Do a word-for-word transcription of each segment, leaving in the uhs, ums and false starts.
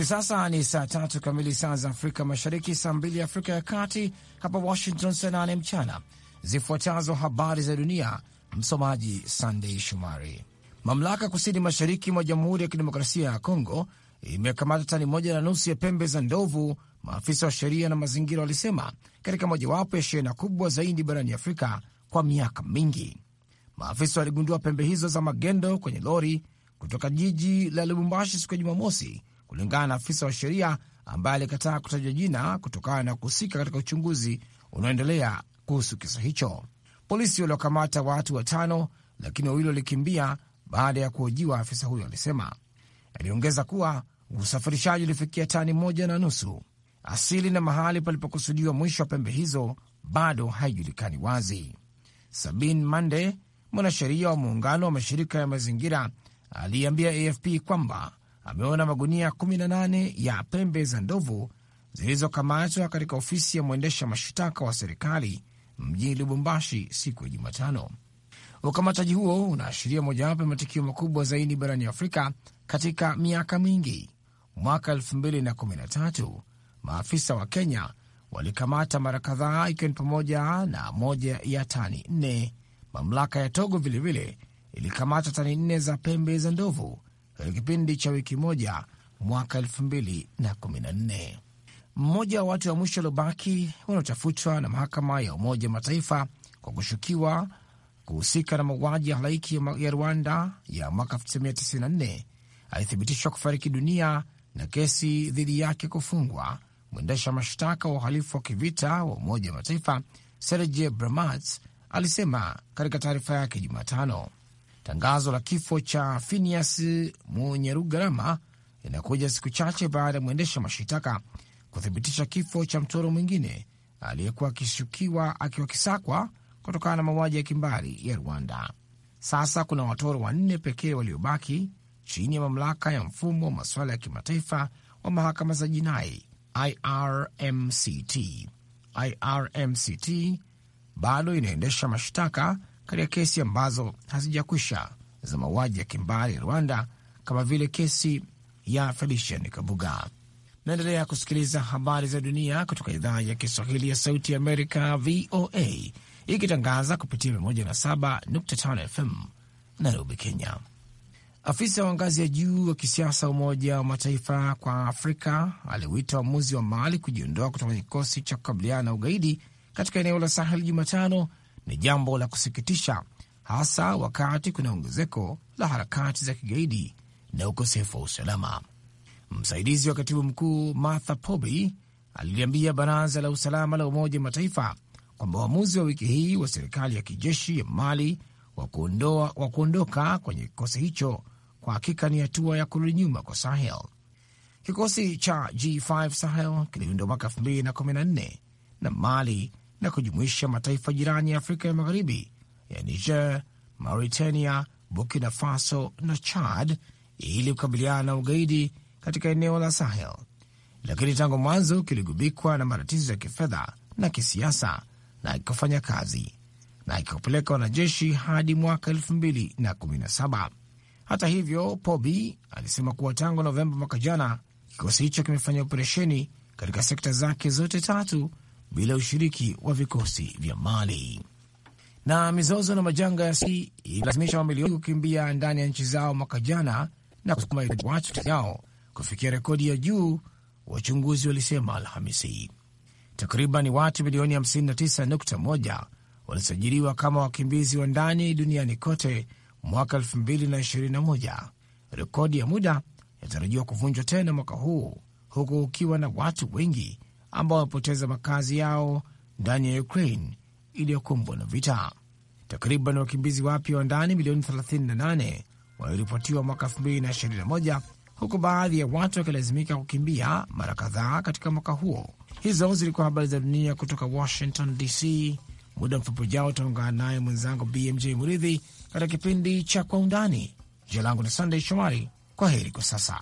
sasa ni saa tatu kamili saa za Afrika Mashariki, saa mbili Afrika ya Kati, hapa Washington saa nane mchana. Zifuatazo habari za dunia, msomaji Sunday Shumari. Mamlaka kusini mashariki mwa Jamhuri ya Kidemokrasia ya Kongo imekamata tani moja na nusu ya pembe za ndovu, maafisa wa sheria na mazingira walisema, katika mojawapo ya shehena kubwa zaidi barani Afrika kwa miaka mingi. Maafisa waligundua pembe hizo za magendo kwenye lori kutoka jiji la Lubumbashi siku ya Jumamosi, kulingana na afisa wa sheria ambaye alikataa kutajwa jina kutokana na kuhusika katika uchunguzi unaoendelea kuhusu kisa hicho. Polisi waliokamata watu watano, lakini wawili walikimbia baada ya kuhojiwa, afisa huyo alisema. Aliongeza kuwa usafirishaji ulifikia tani moja na nusu. Asili na mahali palipokusudiwa mwisho wa pembe hizo bado haijulikani wazi. Sabin Mande, mwanasheria wa muungano wa mashirika ya mazingira, aliambia A F P kwamba ameona magunia kumi na nane ya pembe za ndovu zilizokamatwa katika ofisi ya mwendesha mashtaka wa serikali mjini Lubumbashi siku ya Jumatano. Ukamataji huo unaashiria mojawapo ya matukio makubwa zaidi barani Afrika katika miaka mingi. Mwaka elfu mbili na kumi na tatu maafisa wa Kenya walikamata mara kadhaa, ikiwa ni pamoja na moja ya tani nne. Mamlaka ya Togo vilevile ilikamata tani nne za pembe za ndovu katika kipindi cha wiki moja mwaka elfu mbili na kumi na nne. Mmoja wa watu wa mwisho waliobaki wanaotafutwa na mahakama ya Umoja Mataifa kwa kushukiwa kuhusika na mauaji ya halaiki ya Rwanda ya mwaka elfu tisa mia tisini na nne alithibitishwa kufariki dunia na kesi dhidi yake kufungwa. Mwendesha mashtaka wa uhalifu wa kivita wa Umoja wa Mataifa Serge Bramats alisema katika taarifa yake Jumatano. Tangazo la kifo cha Phineas Munyerugarama inakuja siku chache baada ya mwendesha mashitaka kuthibitisha kifo cha mtoro mwingine aliyekuwa akishukiwa akiwa kisakwa kutokana na mauaji ya kimbari ya Rwanda. Sasa kuna watoro wanne pekee waliobaki chini ya mamlaka ya mfumo wa masuala ya kimataifa wa mahakama za jinai I R M C T. I R M C T bado inaendesha mashtaka katika kesi ambazo hazijakwisha za mauaji ya kimbari ya Rwanda, kama vile kesi ya Felician Kabuga. Naendelea kusikiliza habari za dunia kutoka idhaa ya Kiswahili ya Sauti ya Amerika, V O A, ikitangaza kupitia mia moja na saba nukta tano F M Nairobi, Kenya. Afisa wa ngazi ya juu wa kisiasa Umoja wa Mataifa kwa Afrika aliwita uamuzi wa Mali kujiondoa kutoka kikosi cha kukabiliana na ugaidi katika eneo la Sahel Jumatano ni jambo la kusikitisha, hasa wakati kuna ongezeko la harakati za kigaidi na ukosefu wa usalama. Msaidizi wa katibu mkuu Martha Poby aliliambia baraza la usalama la Umoja wa Mataifa kwamba uamuzi wa wiki hii wa serikali ya kijeshi ya Mali wa kuondoa wa kuondoka kwenye kikosi hicho kwa hakika ni hatua ya kurudi nyuma kwa Sahel. Kikosi cha G tano Sahel kiliundwa mwaka elfu mbili na kumi na nne na Mali na kujumuisha mataifa jirani ya Afrika ya Magharibi ya Niger, Mauritania, Burkina Faso na Chad ili kukabiliana na ugaidi katika eneo la Sahel, lakini tangu mwanzo kiligubikwa na matatizo ya kifedha na kisiasa na ikafanya kazi na ikapeleka wanajeshi hadi mwaka elfu mbili na kumi na saba. Hata hivyo, Pobi alisema kuwa tangu Novemba mwaka jana kikosi hicho kimefanya operesheni katika sekta zake zote tatu bila ushiriki wa vikosi vya Mali. Na mizozo na majanga ya si ilazimisha mamilioni kukimbia ndani ya nchi zao mwaka jana na kusukuma watu yao kufikia rekodi ya juu, wachunguzi walisema Alhamisi. Takriban watu milioni hamsini na tisa nukta moja walisajiliwa kama wakimbizi wa ndani duniani kote mwaka elfu mbili na ishirini na moja. Rekodi ya muda inatarajiwa kuvunjwa tena mwaka huu, huku ukiwa na watu wengi ambao wamepoteza makazi yao ndani ya Ukraine iliyokumbwa na vita. Takriban wakimbizi wapya wa ndani milioni thelathini na nane waliripotiwa mwaka elfu mbili na ishirini na moja, huku baadhi ya watu wakilazimika kukimbia mara kadhaa katika mwaka huo. Hizo zilikuwa habari za dunia kutoka Washington D C. Muda mfupi ujao utaungana naye mwenzangu B M J Muridhi katika kipindi cha Kwa Undani. Jina langu ni Sunday Shomari. Kwa heri kwa sasa.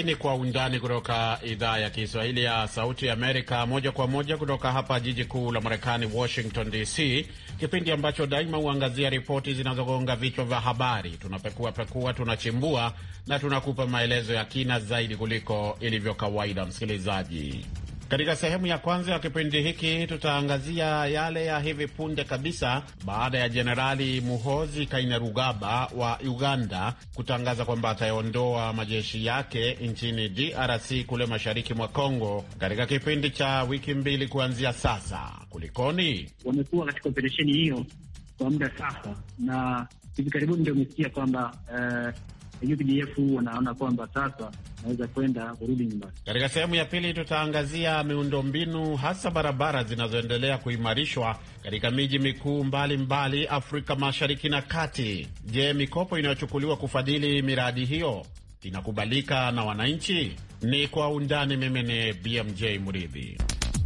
ni Kwa Undani kutoka idhaa ya Kiswahili ya Sauti ya Amerika, moja kwa moja kutoka hapa jiji kuu la Marekani, Washington D C, kipindi ambacho daima huangazia ripoti zinazogonga vichwa vya habari. Tunapekua pekua, tunachimbua na tunakupa maelezo ya kina zaidi kuliko ilivyo kawaida, msikilizaji. Katika sehemu ya kwanza ya kipindi hiki tutaangazia yale ya hivi punde kabisa baada ya Jenerali Muhoozi Kainerugaba wa Uganda kutangaza kwamba ataondoa majeshi yake nchini D R C kule mashariki mwa Kongo katika kipindi cha wiki mbili kuanzia sasa. Kulikoni? Wamekuwa katika operesheni hiyo kwa muda sasa, na hivi karibuni ndio umesikia kwamba uh, U P D F wanaona kwamba sasa naweza kwenda kurudi nyumbani. Katika sehemu ya pili tutaangazia miundombinu, hasa barabara zinazoendelea kuimarishwa katika miji mikuu mbalimbali Afrika Mashariki na Kati. Je, mikopo inayochukuliwa kufadhili miradi hiyo inakubalika na wananchi? Ni Kwa Undani. Mimi ni B M J Muridhi.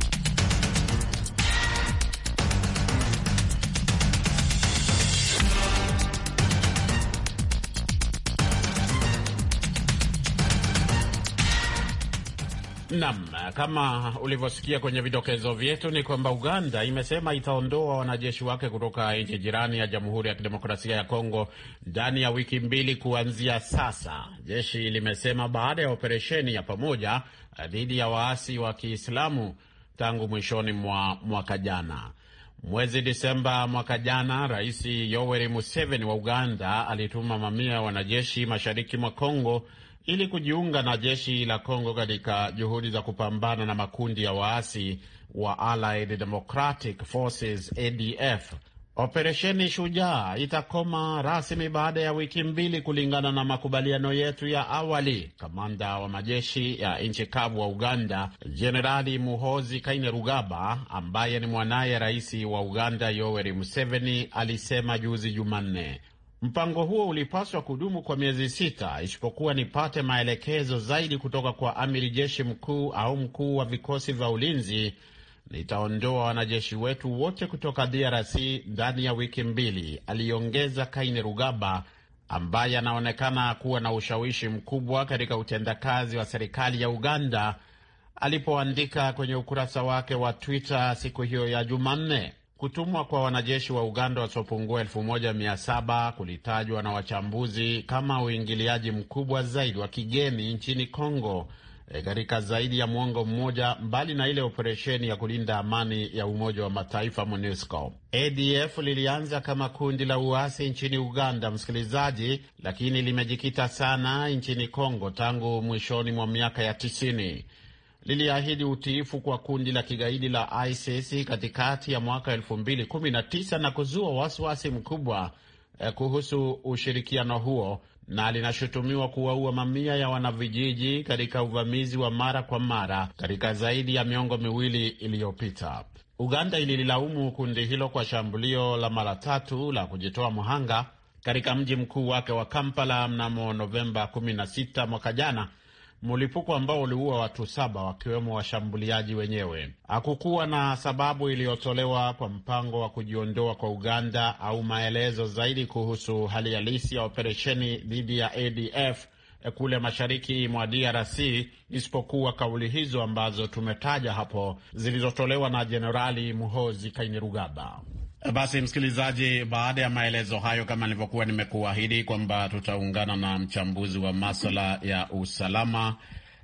Naam, kama ulivyosikia kwenye vidokezo vyetu ni kwamba Uganda imesema itaondoa wanajeshi wake kutoka nchi jirani ya Jamhuri ya Kidemokrasia ya Kongo ndani ya wiki mbili kuanzia sasa. Jeshi limesema baada ya operesheni ya pamoja dhidi ya waasi wa Kiislamu tangu mwishoni mwa mwaka jana. Mwezi Disemba mwaka jana, Rais Yoweri Museveni wa Uganda alituma mamia ya wanajeshi mashariki mwa Kongo ili kujiunga na jeshi la Kongo katika juhudi za kupambana na makundi ya waasi wa Allied Democratic Forces A D F. Operesheni Shujaa itakoma rasmi baada ya wiki mbili kulingana na makubaliano yetu ya awali. Kamanda wa majeshi ya nchi kavu wa Uganda, Jenerali Muhoozi Kainerugaba, ambaye ni mwanaye Rais wa Uganda Yoweri Museveni, alisema juzi Jumanne. Mpango huo ulipaswa kudumu kwa miezi sita, isipokuwa nipate maelekezo zaidi kutoka kwa amiri jeshi mkuu au mkuu wa vikosi vya ulinzi. Nitaondoa wanajeshi wetu wote kutoka D R C ndani ya wiki mbili, aliongeza Kainerugaba, ambaye anaonekana kuwa na ushawishi mkubwa katika utendakazi wa serikali ya Uganda, alipoandika kwenye ukurasa wake wa Twitter siku hiyo ya Jumanne. Kutumwa kwa wanajeshi wa Uganda wasiopungua elfu moja mia saba kulitajwa na wachambuzi kama uingiliaji mkubwa zaidi wa kigeni nchini Kongo e, katika zaidi ya mwongo mmoja, mbali na ile operesheni ya kulinda amani ya Umoja wa Mataifa MONUSCO. A D F lilianza kama kundi la uasi nchini Uganda, msikilizaji, lakini limejikita sana nchini Kongo tangu mwishoni mwa miaka ya tisini. Liliahidi utiifu kwa kundi la kigaidi la ISIS katikati ya mwaka elfu mbili kumi na tisa na kuzua wasiwasi mkubwa eh, kuhusu ushirikiano huo, na linashutumiwa kuwaua mamia ya wanavijiji katika uvamizi wa mara kwa mara katika zaidi ya miongo miwili iliyopita. Uganda ililaumu kundi hilo kwa shambulio la mara tatu la kujitoa mhanga katika mji mkuu wake wa Kampala mnamo Novemba kumi na sita mwaka jana, mlipuko ambao uliua watu saba wakiwemo washambuliaji wenyewe. Hakukuwa na sababu iliyotolewa kwa mpango wa kujiondoa kwa Uganda au maelezo zaidi kuhusu hali halisi ya operesheni dhidi ya A D F kule mashariki mwa D R C, isipokuwa kauli hizo ambazo tumetaja hapo zilizotolewa na Jenerali Muhoozi Kainerugaba. Basi msikilizaji, baada ya maelezo hayo, kama nilivyokuwa nimekuahidi kwamba tutaungana na mchambuzi wa masuala ya usalama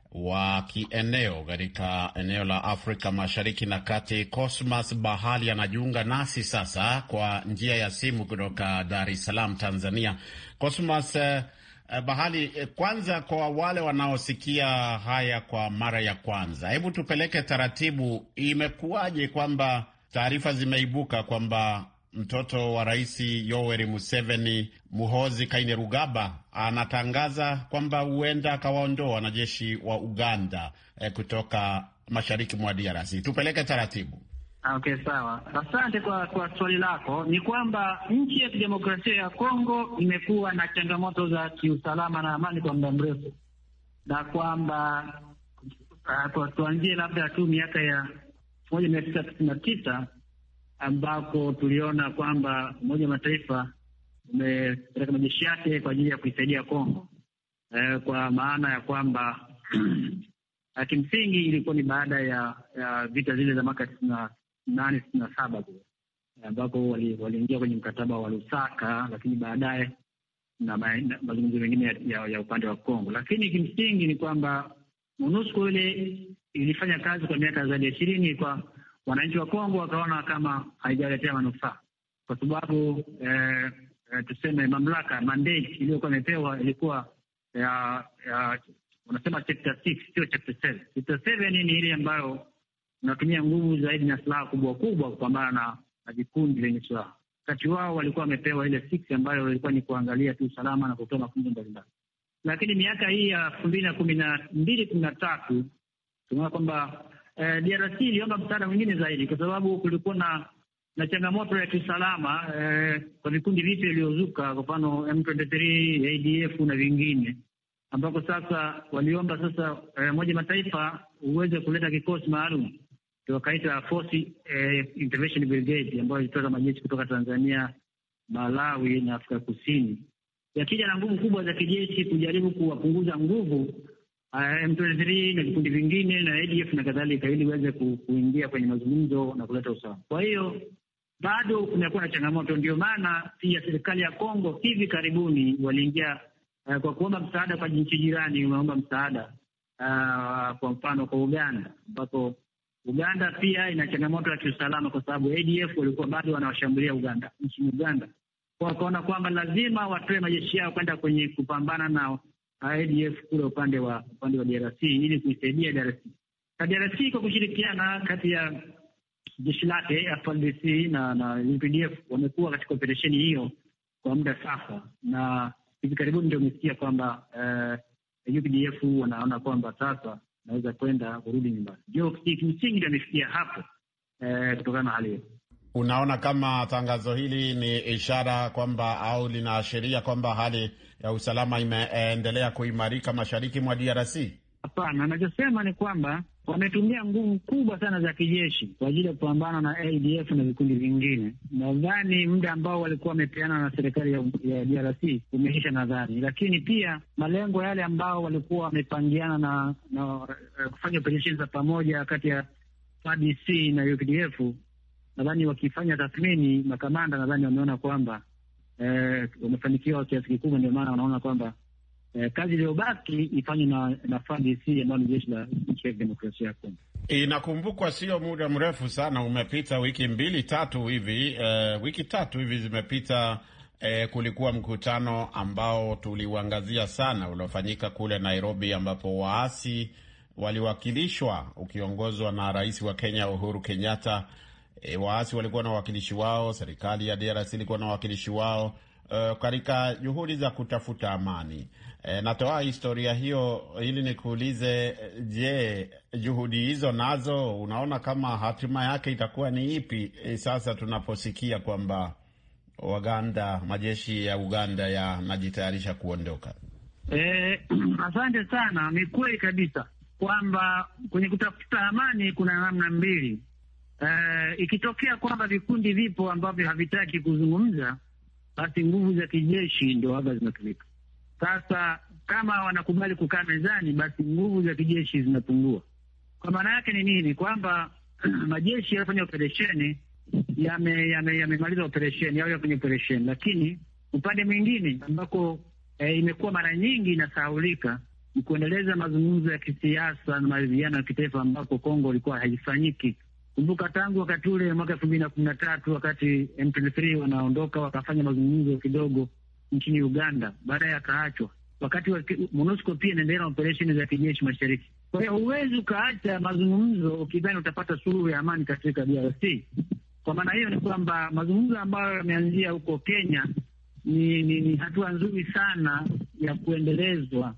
wa kieneo katika eneo la Afrika Mashariki na Kati, Cosmas Bahali anajiunga nasi sasa kwa njia ya simu kutoka Dar es Salaam, Tanzania. Cosmas eh, Bahali, eh, kwanza kwa wale wanaosikia haya kwa mara ya kwanza, hebu tupeleke taratibu, imekuwaje kwamba taarifa zimeibuka kwamba mtoto wa Rais Yoweri Museveni, Muhoozi Kainerugaba, anatangaza kwamba huenda akawaondoa wanajeshi wa Uganda eh, kutoka mashariki mwa D R C? Tupeleke taratibu. Okay, sawa. Asante kwa kwa swali lako. Ni kwamba nchi ya kidemokrasia ya Kongo imekuwa na changamoto za kiusalama na amani kwa muda mrefu, na kwamba uh, tuanzie labda tu miaka ya elfu moja mia tisa tisini na tisa ambako tuliona kwamba Umoja wa Mataifa umepeleka majeshi yake kwa ajili ya kuisaidia Kongo, e, kwa maana ya kwamba kimsingi ilikuwa ni baada ya, ya vita zile za mwaka sitini na nane sitini na saba ambapo waliingia wali kwenye mkataba wa Lusaka, lakini baadaye na mazungumzo mengine ya, ya, ya upande wa Kongo. Lakini kimsingi ni kwamba MONUSCO ile ilifanya kazi kwa miaka zaidi ya ishirini, kwa wananchi wa Kongo wakaona kama haijaletea manufaa, kwa sababu eh, eh, tuseme mamlaka mandate iliyokuwa imepewa ilikuwa ya, ya unasema chapter six, sio chapter seven. Chapter seven ni ile ambayo unatumia nguvu zaidi na silaha kubwa kubwa kupambana na, na vikundi vyenye silaha. Wakati wao walikuwa wamepewa ile six ambayo ilikuwa ni kuangalia tu usalama na kutoa mafunzo mbalimbali. Lakini miaka hii ya elfu mbili na kumi na mbili kumi na tatu tunaona kwamba eh, D R C iliomba msaada mwingine zaidi, kwa sababu kulikuwa na na changamoto ya kiusalama eh, kwa vikundi vipya vilivyozuka, kwa mfano M ishirini na tatu, A D F na vingine, ambako sasa waliomba sasa eh, Umoja Mataifa uweze kuleta kikosi maalum, wakaita Force eh, Intervention Brigade, ambayo ilitoka majeshi kutoka Tanzania, Malawi na Afrika Kusini, yakija na nguvu kubwa za kijeshi kujaribu kuwapunguza nguvu uh, M ishirini na tatu na vikundi vingine na A D F na kadhalika, ili waweze kuingia kwenye mazungumzo na kuleta usawa. Kwa hiyo bado kumekuwa na changamoto. Ndio maana pia serikali ya Kongo hivi karibuni waliingia uh, kwa kuomba msaada kwa nchi jirani, wameomba msaada uh, kwa mfano kwa Uganda, ambapo Uganda pia ina changamoto ya kiusalama, kwa sababu A D F walikuwa bado wanawashambulia Uganda, nchini Uganda. Kwa wakaona kwamba lazima watoe majeshi yao kwenda kwenye kupambana na A D F kule upande wa upande wa D R C ili kuisaidia D R C. Na D R C kwa kushirikiana kati ya jeshi lake F A R D C na na U P D F wamekuwa katika operesheni hiyo kwa muda sasa, na hivi karibuni ndio umesikia kwamba uh, U P D F wanaona kwamba sasa naweza kwenda kurudi nyumbani. Ndio kimsingi ndio amefikia hapo eh, kutokana na hali hiyo. Unaona kama tangazo hili ni ishara kwamba au linaashiria kwamba hali ya usalama imeendelea kuimarika mashariki mwa D R C? Hapana, anachosema ni kwamba wametumia nguvu kubwa sana za kijeshi kwa ajili ya kupambana na A D F na vikundi vingine. Nadhani muda ambao walikuwa wamepeana na serikali ya, ya D R C umeisha nadhani, lakini pia malengo yale ambao walikuwa wamepangiana na, na uh, kufanya operesheni za pamoja kati ya F A R D C na U P D F, nadhani wakifanya tathmini makamanda, nadhani wameona kwamba eh, wamefanikiwa kiasi kikubwa. Ndio maana wanaona kwamba Eh, kazi iliyobaki ifanywe na na F A R D C ambayo ni jeshi la nchi ya demokrasia ya Kongo. Inakumbukwa sio muda mrefu sana umepita, wiki mbili tatu hivi, eh, wiki tatu hivi zimepita, eh, kulikuwa mkutano ambao tuliuangazia sana uliofanyika kule Nairobi, ambapo waasi waliwakilishwa ukiongozwa na Rais wa Kenya Uhuru Kenyatta. Eh, waasi walikuwa na wawakilishi wao, serikali ya D R C ilikuwa na wawakilishi wao Uh, katika juhudi za kutafuta amani. E, natoa historia hiyo ili nikuulize, je, juhudi hizo nazo unaona kama hatima yake itakuwa ni ipi e, sasa tunaposikia kwamba Waganda, majeshi ya Uganda yanajitayarisha kuondoka? Eh, asante sana. Ni kweli kabisa kwamba kwenye kutafuta amani kuna namna mbili. Eh, ikitokea kwamba vikundi vipo ambavyo havitaki kuzungumza, basi nguvu za kijeshi ndio hapa zinatumika. Sasa kama wanakubali kukaa mezani, basi nguvu za kijeshi zinapungua. Kwa maana yake ni nini? Kwamba majeshi yanafanya operesheni, yame yamemaliza operesheni au yafanya operesheni, lakini upande mwingine ambako e, imekuwa mara nyingi inasahaulika ni kuendeleza mazungumzo ya kisiasa na maridhiano ya kitaifa, ambako Kongo ilikuwa haifanyiki. Kumbuka tangu wakati ule mwaka elfu mbili na kumi na tatu wakati M ishirini na tatu wanaondoka wakafanya mazungumzo kidogo nchini Uganda, baadaye akaachwa. Wakati wa MONUSCO pia inaendelea na operesheni za kijeshi mashariki. Kwa hiyo huwezi ukaacha mazungumzo ukidhani utapata suluhu ya amani katika D R C. Kwa maana hiyo ni kwamba mazungumzo ambayo yameanzia huko Kenya ni, ni, ni hatua nzuri sana ya kuendelezwa,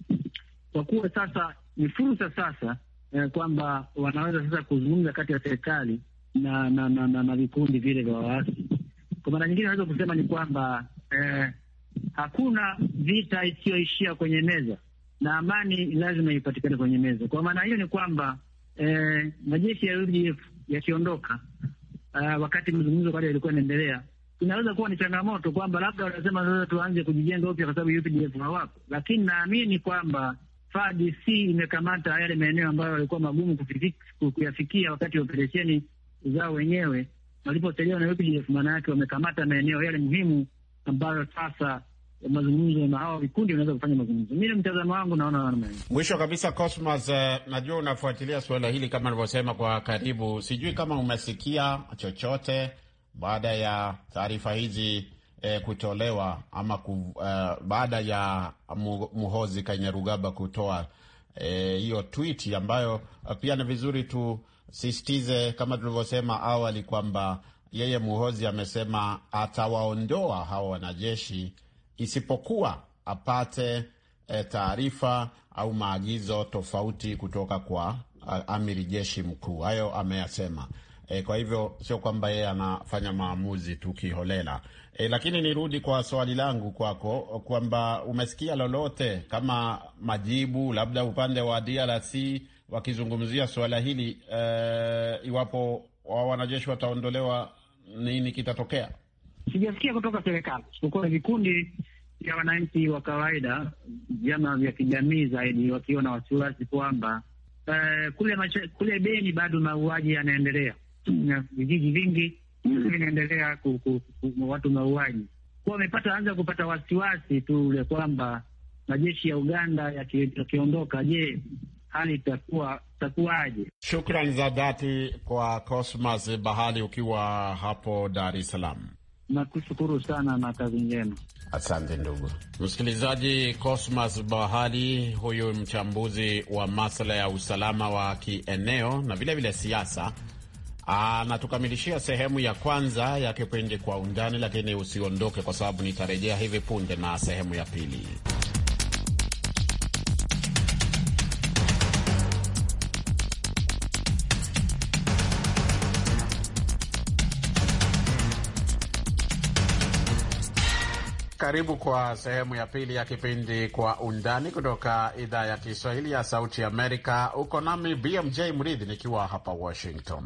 kwa kuwa sasa ni fursa sasa Eh, kwamba wanaweza sasa kuzungumza kati ya serikali na na na, na, na vikundi vile vya waasi. Kwa maana nyingine naweza kusema ni kwamba eh, hakuna vita isiyoishia kwenye meza, na amani lazima ipatikane kwenye meza. Kwa maana hiyo ni kwamba eh, majeshi ya U P D F yakiondoka, uh, wakati mazungumzo bado yalikuwa yanaendelea, inaweza kuwa ni changamoto kwamba labda wanasema sasa tuanze kujijenga upya kwa sababu U P D F hawapo, lakini naamini kwamba F A R D C imekamata yale maeneo ambayo yalikuwa magumu kuyafikia wakati wa operesheni zao wenyewe. Waliposaidiwa na U P D F, maana yake wamekamata maeneo yale muhimu ambayo sasa mazungumzo na hao vikundi wanaweza kufanya mazungumzo. Mimi mtazamo wangu naona wana maana. Mwisho kabisa, Cosmas, uh, najua unafuatilia suala hili kama nilivyosema kwa karibu. Sijui kama umesikia chochote baada ya taarifa hizi eh, kutolewa ama ku, uh, baada ya Muhoozi Kainerugaba kutoa hiyo eh, tweet ambayo uh, pia ni vizuri tusisitize kama tulivyosema awali kwamba yeye Muhoozi amesema atawaondoa hao wanajeshi isipokuwa apate e, taarifa au maagizo tofauti kutoka kwa a, amiri jeshi mkuu. Hayo ameyasema. E, kwa hivyo sio kwamba yeye anafanya maamuzi tu kiholela. E, lakini nirudi kwa swali langu kwako kwamba umesikia lolote kama majibu labda upande wa D R C wakizungumzia swala hili, e, iwapo wanajeshi wataondolewa, nini kitatokea? Sijasikia kutoka serikali, isipokuwa vikundi vya wananchi wa kawaida, vyama vya kijamii zaidi, wakiona wasiwasi kwamba uh, kule mache, kule Beni bado mauaji yanaendelea. Vijiji vingi vinaendelea ku, ku, ku, watu mauaji. Kwa wamepata anza kupata wasiwasi tu ule kwamba majeshi ya Uganda yakiondoka, je, hali itakuwa itakuwaje? Shukrani za dhati kwa Cosmas Bahali ukiwa hapo Dar es Salaam. Nakushukuru sana na kazi njema. Asante ndugu msikilizaji. Cosmas Bahali, huyu mchambuzi wa masuala ya usalama wa kieneo na vile vile siasa, anatukamilishia sehemu ya kwanza ya kipindi Kwa Undani, lakini usiondoke kwa sababu nitarejea hivi punde na sehemu ya pili. Karibu kwa sehemu ya pili ya kipindi Kwa Undani kutoka idhaa ya Kiswahili ya Sauti Amerika. Uko nami B M J Mridhi nikiwa hapa Washington.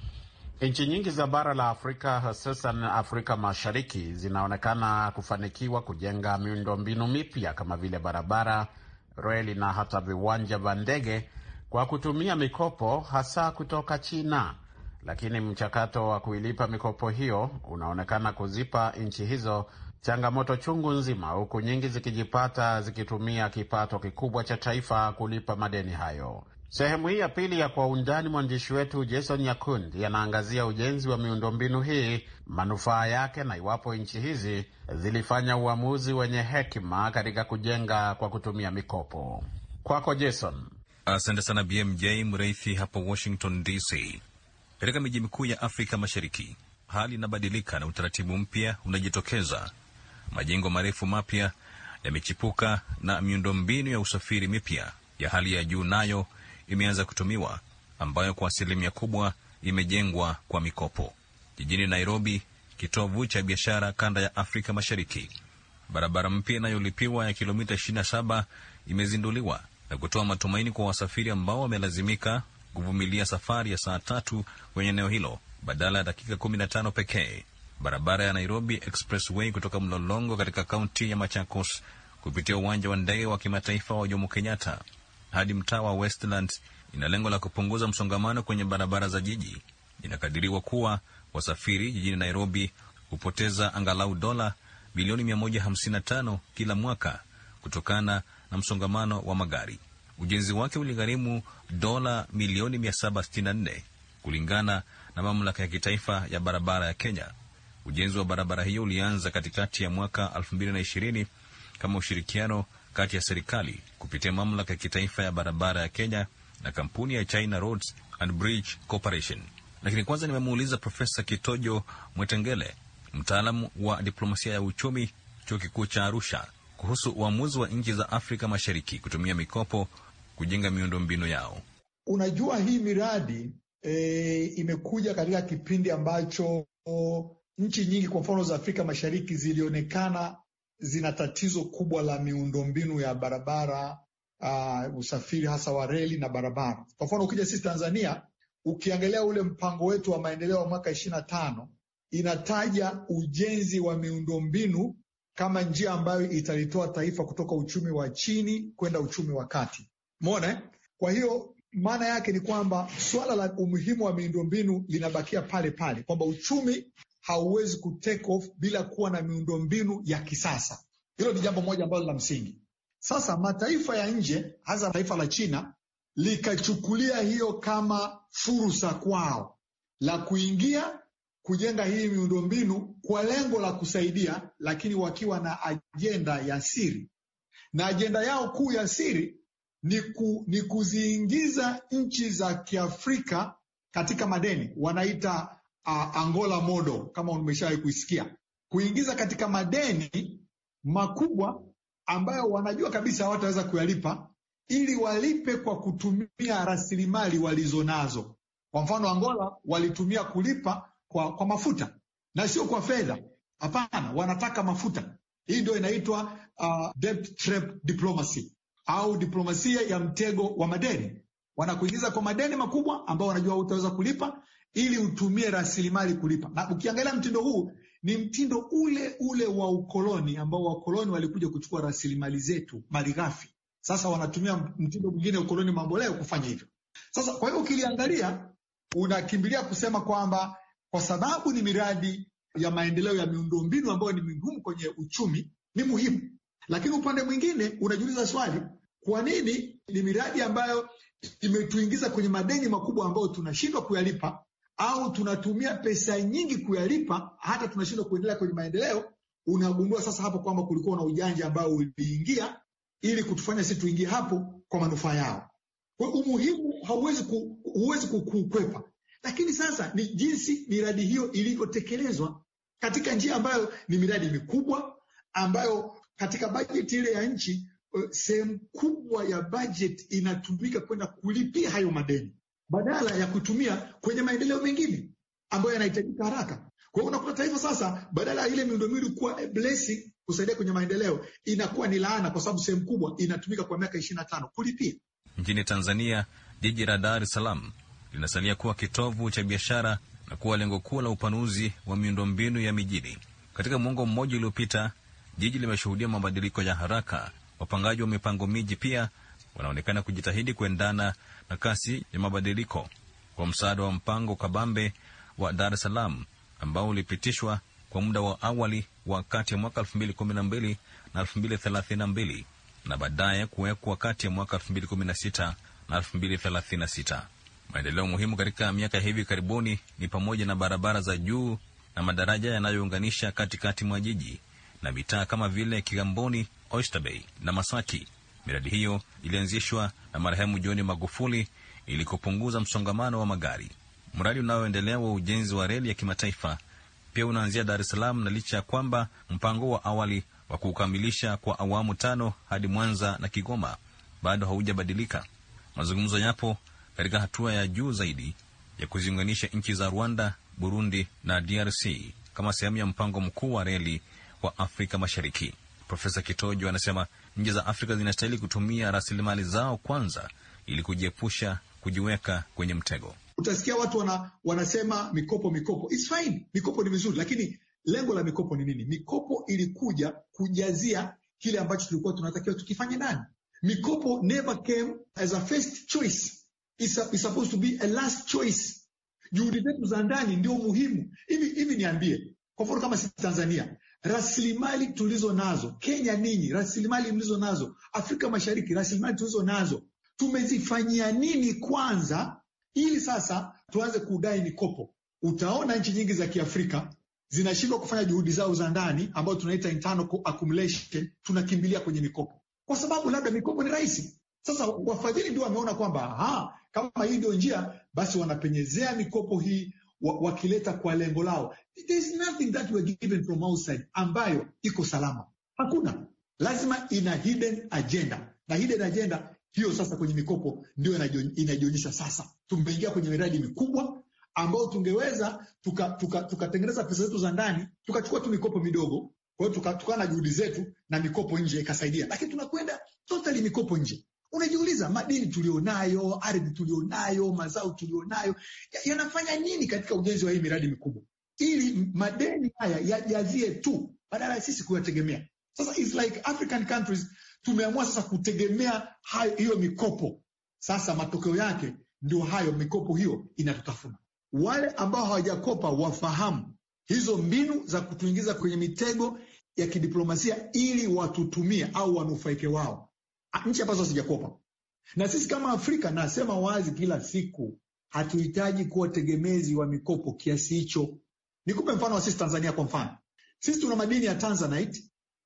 Nchi nyingi za bara la Afrika, hususan Afrika Mashariki, zinaonekana kufanikiwa kujenga miundombinu mipya kama vile barabara, reli na hata viwanja vya ndege kwa kutumia mikopo hasa kutoka China. Lakini mchakato wa kuilipa mikopo hiyo unaonekana kuzipa nchi hizo changamoto chungu nzima, huku nyingi zikijipata zikitumia kipato kikubwa cha taifa kulipa madeni hayo. Sehemu hii ya pili ya Kwa Undani, mwandishi wetu Jason Nyakundi anaangazia ujenzi wa miundombinu hii, manufaa yake, na iwapo nchi hizi zilifanya uamuzi wenye hekima katika kujenga kwa kutumia mikopo. Kwako Jason. Asante sana B M J Mreithi hapa Washington D C. Katika miji mikuu ya Afrika Mashariki, hali inabadilika na utaratibu mpya unajitokeza. Majengo marefu mapya yamechipuka na miundombinu ya usafiri mipya ya hali ya juu nayo imeanza kutumiwa, ambayo kwa asilimia kubwa imejengwa kwa mikopo. Jijini Nairobi, kitovu cha biashara kanda ya Afrika Mashariki, barabara mpya inayolipiwa ya kilomita ishirini na saba imezinduliwa na kutoa matumaini kwa wasafiri ambao wamelazimika kuvumilia safari ya saa tatu kwenye eneo hilo badala ya dakika kumi na tano pekee. Barabara ya Nairobi Expressway kutoka Mlolongo katika kaunti ya Machakos kupitia uwanja wa ndege wa kimataifa wa Jomo Kenyatta hadi mtaa wa Westlands ina lengo la kupunguza msongamano kwenye barabara za jiji. Inakadiriwa kuwa wasafiri jijini Nairobi hupoteza angalau dola bilioni mia moja hamsini na tano kila mwaka kutokana na msongamano wa magari. Ujenzi wake uligharimu dola milioni mia saba sitini na nne kulingana na mamlaka ya kitaifa ya barabara ya Kenya. Ujenzi wa barabara hiyo ulianza katikati ya mwaka elfu mbili na ishirini kama ushirikiano kati ya serikali kupitia mamlaka ya kitaifa ya barabara ya Kenya na kampuni ya China Roads and Bridge Corporation. Lakini kwanza nimemuuliza Profesa Kitojo Mwetengele, mtaalamu wa diplomasia ya uchumi, Chuo Kikuu cha Arusha, kuhusu uamuzi wa nchi za Afrika Mashariki kutumia mikopo kujenga miundombinu yao. Unajua, hii miradi e, imekuja katika kipindi ambacho o, nchi nyingi kwa mfano za Afrika Mashariki zilionekana zina tatizo kubwa la miundombinu ya barabara, uh, usafiri hasa wa reli na barabara. Kwa mfano ukija sisi Tanzania, ukiangalia ule mpango wetu wa maendeleo wa mwaka ishirini na tano, inataja ujenzi wa miundombinu kama njia ambayo italitoa taifa kutoka uchumi wa chini kwenda uchumi wa kati. Umeona? Kwa hiyo maana yake ni kwamba swala la umuhimu wa miundombinu linabakia pale pale, kwamba uchumi hauwezi ku take off bila kuwa na miundombinu ya kisasa. Hilo ni jambo moja ambalo la msingi. Sasa mataifa ya nje, hasa taifa la China, likachukulia hiyo kama fursa kwao la kuingia kujenga hii miundombinu kwa lengo la kusaidia, lakini wakiwa na ajenda ya siri. Na ajenda yao kuu ya siri ni, ku, ni kuziingiza nchi za Kiafrika katika madeni. Wanaita uh, Angola model, kama umeshawahi kuisikia. Kuingiza katika madeni makubwa ambayo wanajua kabisa hawataweza kuyalipa, ili walipe kwa kutumia rasilimali walizonazo. Kwa mfano, Angola walitumia kulipa kwa, kwa mafuta na sio kwa fedha. Hapana, wanataka mafuta. Hii ndio inaitwa uh, debt trap diplomacy au diplomasia ya mtego wa madeni. Wanakuingiza kwa madeni makubwa ambao wanajua hutaweza kulipa, ili utumie rasilimali kulipa. Na ukiangalia mtindo huu ni mtindo ule ule wa ukoloni, ambao wakoloni walikuja kuchukua rasilimali zetu malighafi. Sasa wanatumia mtindo mwingine ukoloni mamboleo kufanya hivyo. Sasa kwa hiyo ukiliangalia, unakimbilia kusema kwamba kwa sababu ni miradi ya maendeleo ya miundombinu ambayo ni muhimu kwenye uchumi, ni muhimu. Lakini upande mwingine unajiuliza swali, kwa nini ni miradi ambayo imetuingiza kwenye madeni makubwa ambayo tunashindwa kuyalipa, au tunatumia pesa nyingi kuyalipa hata tunashindwa kuendelea kwenye maendeleo? Unagundua sasa hapo kwamba kulikuwa na ujanja ambao uliingia ili kutufanya sisi tuingie hapo kwa manufaa yao. Kwa umuhimu hauwezi ku, huwezi kukwepa. Lakini sasa ni jinsi miradi hiyo ilivyotekelezwa katika njia ambayo ni miradi mikubwa, ambayo katika bajeti ile ya nchi sehemu kubwa ya bajeti inatumika kwenda kulipia hayo madeni, badala ya kutumia kwenye maendeleo mengine ambayo yanahitajika haraka. Kwa hiyo unakuta taifa sasa, badala ya ile miundombinu kuwa a blessing kusaidia kwenye maendeleo, inakuwa ni laana, kwa sababu sehemu kubwa inatumika kwa miaka ishirini na tano kulipia. Nchini Tanzania, jiji la Dar es Salaam linasalia kuwa kitovu cha biashara na kuwa lengo kuu la upanuzi wa miundombinu ya mijini. Katika muongo mmoja uliopita, jiji limeshuhudia mabadiliko ya haraka. Wapangaji wa mipango miji pia wanaonekana kujitahidi kuendana na kasi ya mabadiliko. Kwa msaada wa mpango kabambe wa Dar es Salaam ambao ulipitishwa kwa muda wa awali wa kati ya mwaka elfu mbili kumi na mbili na elfu mbili thelathini na mbili na baadaye kuwekwa kati ya mwaka elfu mbili kumi na sita na elfu mbili thelathini na sita. Maendeleo muhimu katika miaka hivi karibuni ni pamoja na barabara za juu na madaraja yanayounganisha katikati mwa jiji na mitaa kama vile Kigamboni, Oyster Bay na Masaki. Miradi hiyo ilianzishwa na marehemu John Magufuli ili kupunguza msongamano wa magari. Mradi unaoendelea wa ujenzi wa reli ya kimataifa pia unaanzia Dar es Salaam, na licha ya kwamba mpango wa awali wa kukamilisha kwa awamu tano hadi Mwanza na Kigoma bado haujabadilika, mazungumzo yapo katika hatua ya juu zaidi ya kuziunganisha nchi za Rwanda, Burundi na D R C kama sehemu ya mpango mkuu wa reli wa Afrika Mashariki. Profesa Kitojo anasema nchi za Afrika zinastahili kutumia rasilimali zao kwanza ili kujiepusha kujiweka kwenye mtego. Utasikia watu wana, wanasema mikopo mikopo. It's fine. Mikopo ni mizuri, lakini lengo la mikopo ni nini? Mikopo ilikuja kujazia kile ambacho tulikuwa tunatakiwa tukifanye ndani. Mikopo never came as a first choice. It's, a, it's supposed to be a last choice. Juhudi zetu za ndani ndio muhimu. Hivi hivi niambie, kwa mfano kama sisi Tanzania, rasilimali tulizo nazo, Kenya ninyi, rasilimali mlizo nazo, Afrika Mashariki, rasilimali tulizo nazo, tumezifanyia nini kwanza ili sasa tuanze kudai mikopo? Utaona nchi nyingi za Kiafrika zinashindwa kufanya juhudi zao za ndani ambayo tunaita internal accumulation, tunakimbilia kwenye mikopo. Kwa sababu labda mikopo ni rahisi. Sasa wafadhili ndio wameona kwamba aha, kama hii ndio njia, basi wanapenyezea mikopo hii wakileta kwa lengo lao. There is nothing that we are given from outside ambayo iko salama. Hakuna. Lazima ina hidden agenda. Na hidden agenda hiyo sasa kwenye mikopo ndio inajionyesha sasa. Tumeingia kwenye miradi mikubwa ambao tungeweza tukatengeneza tuka, tuka pesa zetu za ndani, tukachukua tu mikopo midogo, kwa hiyo tuka na juhudi zetu na mikopo nje ikasaidia. Lakini tunakwenda totally mikopo nje. Unajiuliza, madini tulionayo, ardhi tulionayo, mazao tulionayo yanafanya nini katika ujenzi wa hii miradi mikubwa? Ili madeni haya yajazie tu badala ya sisi kuyategemea. Sasa it's like African countries tumeamua sasa kutegemea hayo, hiyo mikopo. Sasa matokeo yake ndio hayo, mikopo hiyo inatutafuna. Wale ambao hawajakopa wafahamu hizo mbinu za kutuingiza kwenye mitego ya kidiplomasia ili watutumie au wanufaike wao, nchi ambazo hazijakopa. Na sisi kama Afrika, nasema wazi kila siku, hatuhitaji kuwa tegemezi wa mikopo kiasi hicho. Nikupe mfano wa sisi Tanzania kwa mfano. Sisi tuna madini ya Tanzanite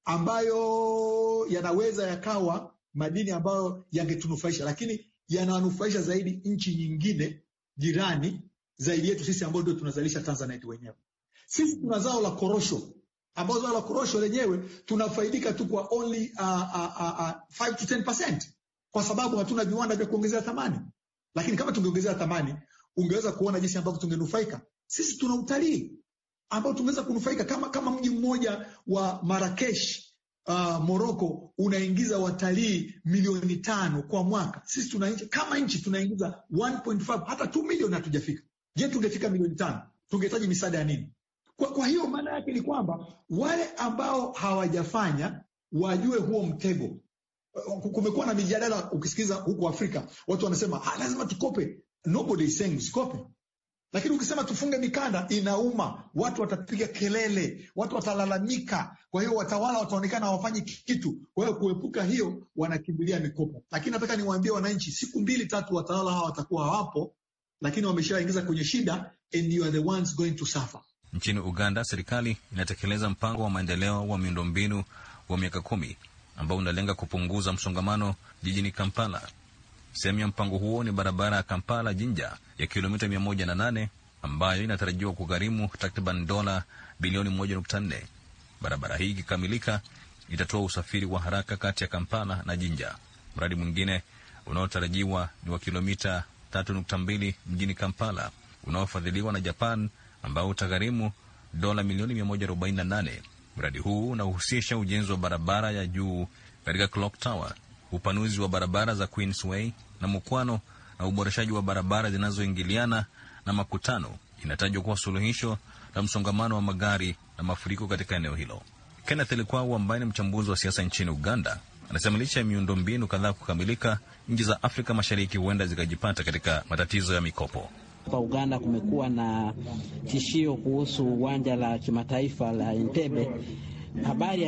ambayo yanaweza yakawa madini ambayo yangetunufaisha, lakini yananufaisha zaidi nchi nyingine jirani zaidi yetu sisi ambao ndio tunazalisha Tanzanite wenyewe. Sisi tuna zao la korosho, ambao zao la korosho lenyewe tunafaidika tu kwa only uh, uh, uh, uh, five to ten percent kwa sababu hatuna viwanda vya kuongezea thamani. Lakini kama tungeongezea thamani, ungeweza kuona jinsi ambavyo tungenufaika. Sisi tuna utalii ambao tungeweza kunufaika. Kama kama mji mmoja wa Marrakesh, uh, Morocco, unaingiza watalii milioni tano kwa mwaka. Sisi tuna nchi, kama nchi tunaingiza one point five, hata two milioni hatujafika. Je, tungefika milioni tano, tungehitaji misaada ya nini? Kwa, kwa hiyo maana yake ni kwamba wale ambao hawajafanya wajue huo mtego. Kumekuwa na mijadala, ukisikiza huko Afrika, watu wanasema ah, lazima tukope. Nobody is saying usikope. Lakini ukisema tufunge mikanda, inauma, watu watapiga kelele, watu watalalamika. Kwa hiyo watawala wataonekana hawafanyi kitu. Kwa hiyo kuepuka hiyo, wanakimbilia mikopo. Lakini nataka niwaambie wananchi, siku mbili tatu watawala hawa watakuwa hawapo, lakini wameshaingiza kwenye shida, and you are the ones going to suffer. Nchini Uganda, serikali inatekeleza mpango wa maendeleo wa miundombinu wa miaka kumi ambao unalenga kupunguza msongamano jijini Kampala. Sehemu ya mpango huo ni barabara ya Kampala Jinja ya kilomita mia moja na nane ambayo inatarajiwa kugharimu takriban dola bilioni moja nukta nne. Barabara hii ikikamilika itatoa usafiri wa haraka kati ya Kampala na Jinja. Mradi mwingine unaotarajiwa ni wa kilomita tatu nukta mbili mjini Kampala unaofadhiliwa na Japan ambao utagharimu dola milioni mia moja arobaini na nane. Mradi huu unahusisha ujenzi wa barabara ya juu katika Clock Tower, upanuzi wa barabara za Queensway na Mukwano na uboreshaji wa barabara zinazoingiliana na makutano. Inatajwa kuwa suluhisho la msongamano wa magari na mafuriko katika eneo hilo. Kenneth Lekwau, ambaye ni mchambuzi wa siasa nchini Uganda, anasema licha ya miundombinu kadhaa kukamilika, nchi za Afrika Mashariki huenda zikajipata katika matatizo ya mikopo. Kwa Uganda kumekuwa na tishio kuhusu uwanja la kimataifa la Entebbe. Habari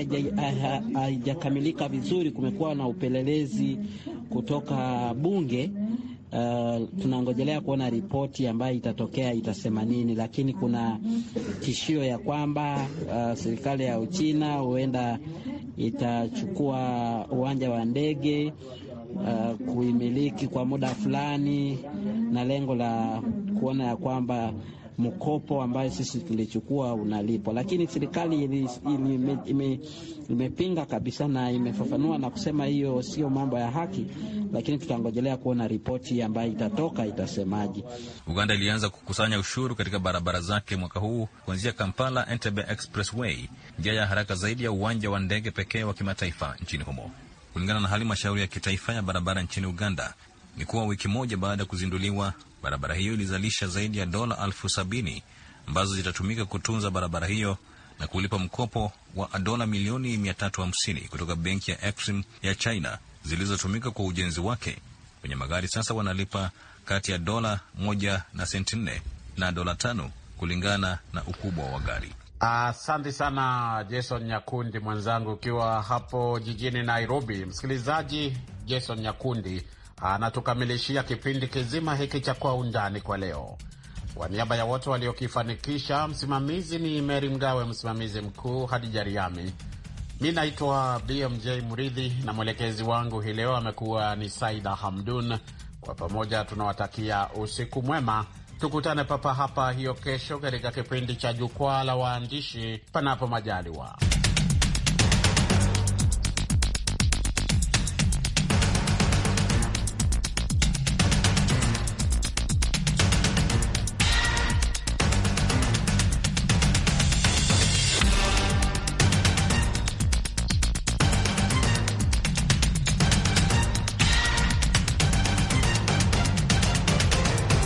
haijakamilika vizuri. Kumekuwa na upelelezi kutoka bunge. Uh, tunangojelea kuona ripoti ambayo itatokea itasema nini, lakini kuna tishio ya kwamba uh, serikali ya Uchina huenda itachukua uwanja wa ndege uh, kuimiliki kwa muda fulani, na lengo la kuona ya kwamba mkopo ambayo sisi tulichukua unalipwa. Lakini serikali imepinga ime kabisa na imefafanua na kusema hiyo sio mambo ya haki, lakini tutangojelea kuona ripoti ambayo itatoka itasemaje. Uganda ilianza kukusanya ushuru katika barabara zake mwaka huu kuanzia Kampala Entebbe Expressway, njia ya haraka zaidi ya uwanja wa ndege pekee wa kimataifa nchini humo. Kulingana na halmashauri ya kitaifa ya barabara nchini Uganda, ni kuwa wiki moja baada ya kuzinduliwa, barabara hiyo ilizalisha zaidi ya dola elfu sabini ambazo zitatumika kutunza barabara hiyo na kulipa mkopo wa dola milioni mia tatu hamsini kutoka benki ya Exim ya China zilizotumika kwa ujenzi wake. Kwenye magari sasa wanalipa kati ya dola moja na senti nne na dola tano kulingana na ukubwa wa gari. Asante uh, sana Jason Nyakundi mwenzangu ukiwa hapo jijini Nairobi. Msikilizaji, Jason Nyakundi anatukamilishia kipindi kizima hiki cha Kwa Undani kwa leo. Kwa niaba ya wote waliokifanikisha, msimamizi ni Mary Mgawe, msimamizi mkuu Hadija Riami. Mimi naitwa B M J Muridhi na mwelekezi wangu hii leo amekuwa ni Saida Hamdun. Kwa pamoja tunawatakia usiku mwema. Tukutane papa hapa hiyo kesho katika kipindi cha Jukwaa la Waandishi, panapo majaliwa.